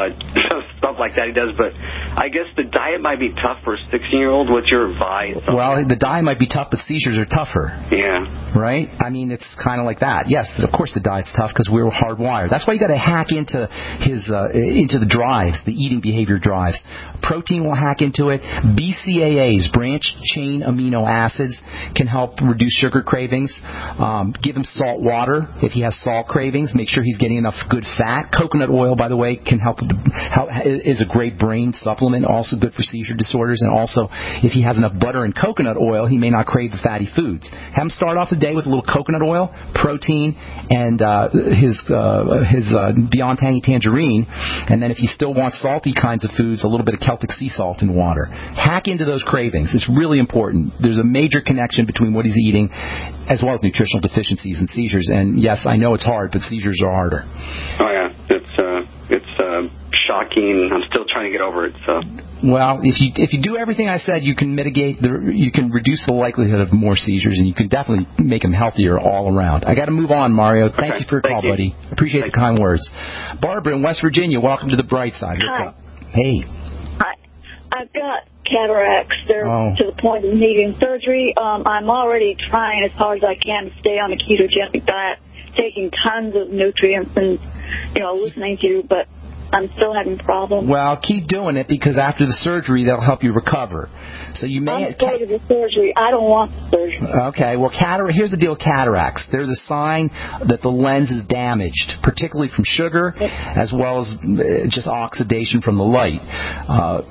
uh, stuff like that he does. But I guess the diet might be tough for a sixteen-year-old. What's your advice? Well, the diet might be tough, but seizures are tougher. Yeah. Right? I mean, it's kind of like that. Yes, of course the diet's tough because we're hardwired. That's why you got to hack into his uh, into the drives, the eating behavior drives. Protein will hack into it. B C A As, branched chain amino acids, can help reduce sugar cravings. Um, give him salt water if he has salt cravings. Make sure he's getting enough good fat. Coconut oil, by the way, can help with the, help, is a great brain supplement, also good for seizure disorders. And also, if he has enough butter and coconut oil, he may not crave the fatty foods. Have him start off the day with a little coconut oil, protein, and uh, his uh, his uh, Beyond Tangy Tangerine. And then if he still wants salty kinds of foods, a little bit of Celtic sea salt in water. Hack into those cravings. It's really important. There's a major connection between what he's eating as well as nutritional deficiencies and seizures. And yes, I know it's hard, but seizures are harder. Oh yeah, it's uh, it's uh, shocking. I'm still trying to get over it. So. Well, if you if you do everything I said, you can mitigate the you can reduce the likelihood of more seizures, and you can definitely make them healthier all around. I got to move on, Mario. Thank okay. you for your Thank call, you. buddy. Appreciate Thank the kind words. Barbara in West Virginia, welcome to the bright side. What's Hi. up? Hey. Hi. I've got cataracts. They're oh. to the point of needing surgery. Um, I'm already trying as hard as I can to stay on a ketogenic diet, taking tons of nutrients and, you know, listening to you, but I'm still having problems. Well, keep doing it because after the surgery, they'll help you recover. So you may. I'm scared of the surgery. I don't want the surgery. Okay. Well, cataract. Here's the deal with cataracts. They're the sign that the lens is damaged, particularly from sugar, as well as just oxidation from the light. Uh,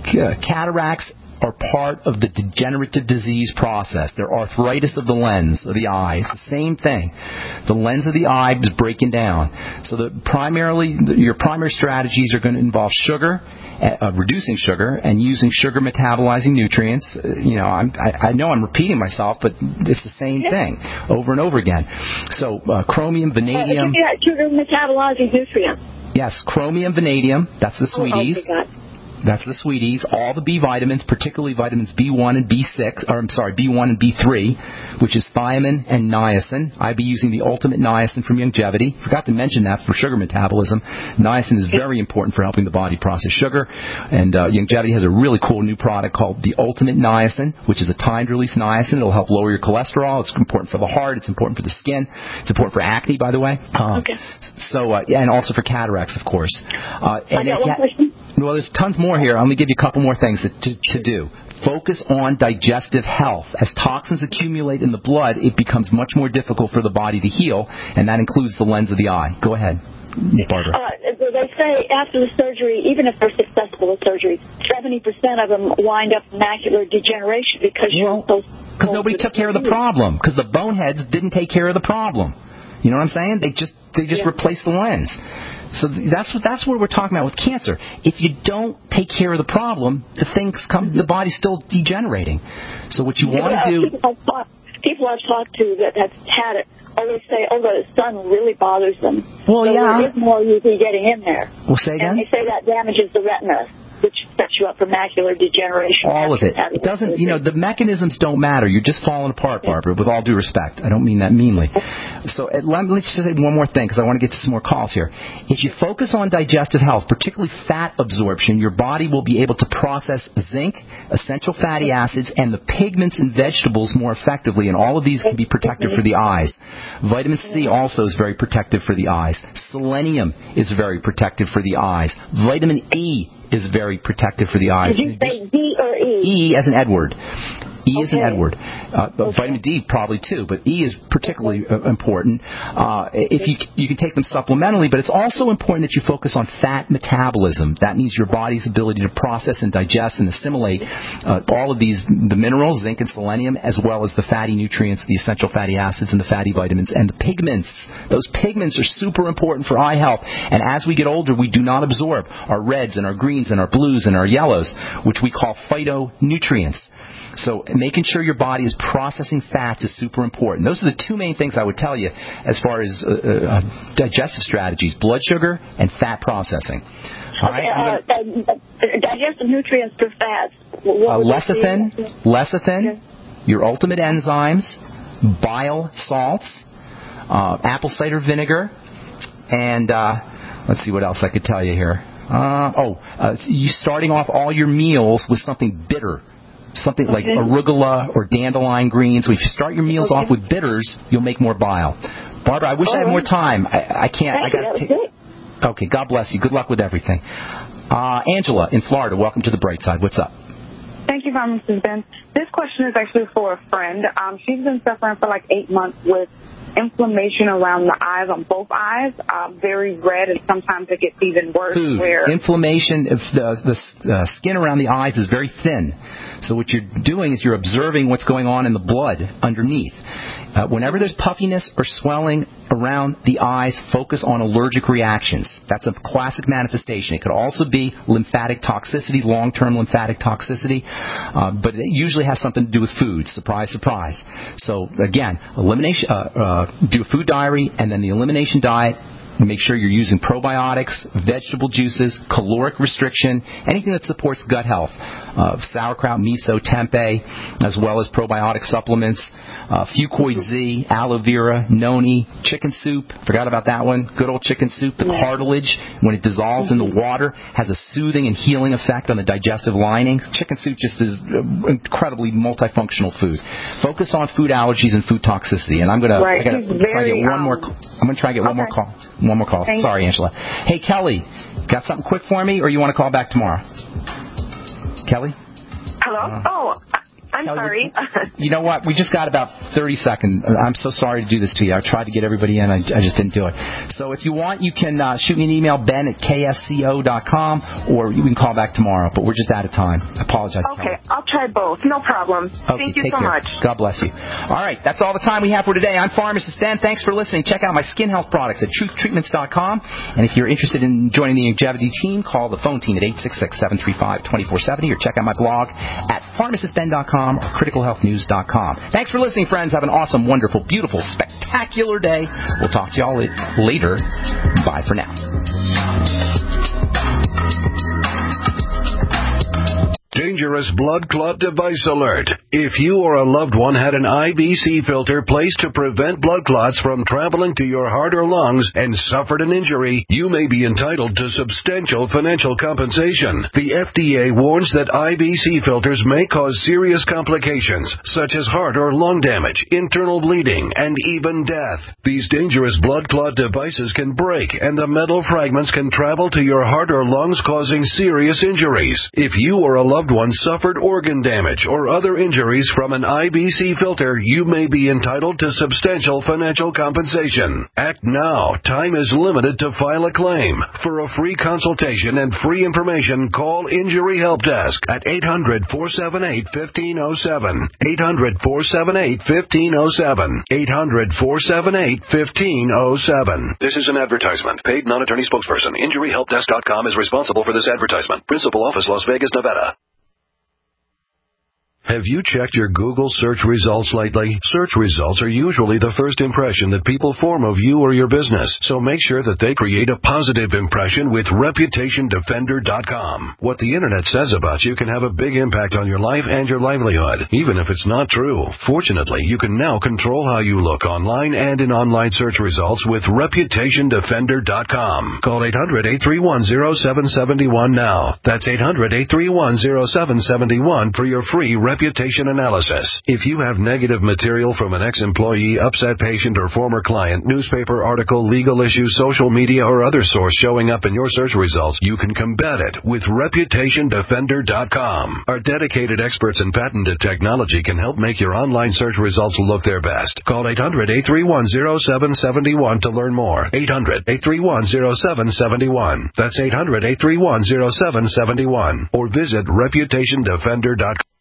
cataracts are part of the degenerative disease process. They're arthritis of the lens of the eye. It's the same thing. The lens of the eye is breaking down. So the primarily, your primary strategies are going to involve sugar, uh, reducing sugar, and using sugar metabolizing nutrients. Uh, you know, I'm, I, I know I'm repeating myself, but it's the same thing over and over again. So uh, chromium, vanadium. Uh, yeah, sugar metabolizing nutrients. Yes, chromium, vanadium. That's the sweeties. Oh, okay, That's the sweeties. All the B vitamins, particularly vitamins B one and B six, or I'm sorry, B one and B three, which is thiamine and niacin. I'd be using the ultimate niacin from Youngevity. Forgot to mention that for sugar metabolism. Niacin is very important for helping the body process sugar. And uh, Youngevity has a really cool new product called the Ultimate Niacin, which is a timed-release niacin. It'll help lower your cholesterol. It's important for the heart. It's important for the skin. It's important for acne, by the way. Um, okay. So, uh, yeah, and also for cataracts, of course. Uh, and I got one question. Well, there's tons more here. I'm going to give you a couple more things to, to, to do. Focus on digestive health. As toxins accumulate in the blood, it becomes much more difficult for the body to heal, and that includes the lens of the eye. Go ahead, Barbara. Uh, they say after the surgery, even if they're successful with surgery, seventy percent of them wind up in macular degeneration because well, you're so... Because nobody took care of the problem. Because the boneheads didn't take care of the problem. You know what I'm saying? They just they just yeah. replaced the lens. So that's what that's what we're talking about with cancer. If you don't take care of the problem, the things come, the body's still degenerating. So what you want to do. People I've, talked, people I've talked to that have had it always say, "Oh, the sun really bothers them." Well, so yeah. There is more U V getting in there. Well, say again. And they say that damages the retina, which sets you up for macular degeneration. All of it. It doesn't, you know, the mechanisms don't matter. You're just falling apart, Barbara, with all due respect. I don't mean that meanly. So let me just say one more thing because I want to get to some more calls here. If you focus on digestive health, particularly fat absorption, your body will be able to process zinc, essential fatty acids, and the pigments in vegetables more effectively, and all of these can be protective for the eyes. Vitamin C also is very protective for the eyes. Selenium is very protective for the eyes. Vitamin E is very protective for the eyes. Did you say D or E? E as in Edward. E okay. is in Edward. Uh, okay. Vitamin D probably too, but E is particularly uh, important. Uh, if you you can take them supplementally, but it's also important that you focus on fat metabolism. That means your body's ability to process and digest and assimilate uh, all of these, the minerals, zinc and selenium, as well as the fatty nutrients, the essential fatty acids and the fatty vitamins, and the pigments. Those pigments are super important for eye health. And as we get older, we do not absorb our reds and our greens and our blues and our yellows, which we call phytonutrients. So making sure your body is processing fats is super important. Those are the two main things I would tell you as far as uh, uh, digestive strategies, blood sugar and fat processing. All okay, right, uh, uh, digestive nutrients through fats. What uh, would lecithin, be? lecithin, Okay. your ultimate enzymes, bile salts, uh, apple cider vinegar, and uh, let's see what else I could tell you here. Uh, oh, uh, you starting off all your meals with something bitter. Something like Okay. arugula or dandelion greens. So if you start your meals Okay. off with bitters, you'll make more bile. Barbara, I wish All I had more right. time. I, I can't. Thank I got you. to That was take. Okay, God bless you. Good luck with everything. Uh, Angela in Florida, welcome to the Bright Side. What's up? Thank you, Missus Ben. This question is actually for a friend. Um, she's been suffering for like eight months with inflammation around the eyes, on both eyes, uh, very red, and sometimes it gets even worse. Food. Where Inflammation, if the, the uh, skin around the eyes is very thin. So what you're doing is you're observing what's going on in the blood underneath. Uh, whenever there's puffiness or swelling around the eyes, focus on allergic reactions. That's a classic manifestation. It could also be lymphatic toxicity, long-term lymphatic toxicity, uh, but it usually has something to do with food. Surprise, surprise. So again, elimination. Uh, uh, do a food diary, and then the elimination diet. Make sure you're using probiotics, vegetable juices, caloric restriction, anything that supports gut health. Uh, sauerkraut, miso, tempeh, as well as probiotic supplements. Uh, Fucoid Z, aloe vera, noni, chicken soup. Forgot about that one. Good old chicken soup. The cartilage, when it dissolves in the water, has a soothing and healing effect on the digestive lining. Chicken soup just is incredibly multifunctional food. Focus on food allergies and food toxicity. And I'm gonna, right. I gotta try to get one um, more. I'm gonna try to get one okay. more call. One more call. Thanks. Sorry, Angela. Hey, Kelly, got something quick for me, or you want to call back tomorrow? Kelly? Hello? Uh, oh, I'm Kelly, sorry. You know what? We just got about thirty seconds. I'm so sorry to do this to you. I tried to get everybody in. I, I just didn't do it. So if you want, you can uh, shoot me an email, ben at k s c o dot com, or you can call back tomorrow. But we're just out of time. I apologize, Okay, Kelly. I'll try both. No problem. Okay, Thank you take so care. much. God bless you. All right, that's all the time we have for today. I'm Pharmacist Ben. Thanks for listening. Check out my skin health products at truth treatments dot com. And if you're interested in joining the Longevity team, call the phone team at eight six six, seven three five, two four seven zero or check out my blog at pharmacist ben dot com or critical health news dot com. Thanks for listening, friends. Have an awesome, wonderful, beautiful, spectacular day. We'll talk to y'all later. Bye for now. Dangerous blood clot device alert. If you or a loved one had an I B C filter placed to prevent blood clots from traveling to your heart or lungs and suffered an injury, you may be entitled to substantial financial compensation. The F D A warns that I B C filters may cause serious complications, such as heart or lung damage, internal bleeding, and even death. These dangerous blood clot devices can break, and the metal fragments can travel to your heart or lungs, causing serious injuries. If you or a loved one suffered organ damage or other injuries from an I B C filter, you may be entitled to substantial financial compensation. Act now. Time is limited to file a claim. For a free consultation and free information, call Injury Help Desk at eight hundred, four seven eight, one five zero seven. eight hundred, four seven eight, one five zero seven. eight hundred, four seven eight, one five zero seven. This is an advertisement. Paid non-attorney spokesperson. Injury Help Desk dot com is responsible for this advertisement. Principal office, Las Vegas, Nevada. Have you checked your Google search results lately? Search results are usually the first impression that people form of you or your business, so make sure that they create a positive impression with reputation defender dot com. What the internet says about you can have a big impact on your life and your livelihood, even if it's not true. Fortunately, you can now control how you look online and in online search results with reputation defender dot com. Call eight hundred, eight three one, zero seven seven one now. That's eight hundred, eight three one, zero seven seven one for your free reputation analysis. If you have negative material from an ex-employee, upset patient, or former client, newspaper article, legal issue, social media, or other source showing up in your search results, you can combat it with reputation defender dot com. Our dedicated experts in patented technology can help make your online search results look their best. Call eight hundred, eight three one, zero seven seven one to learn more. eight hundred, eight three one, zero seven seven one. That's eight hundred, eight three one, zero seven seven one. Or visit reputation defender dot com.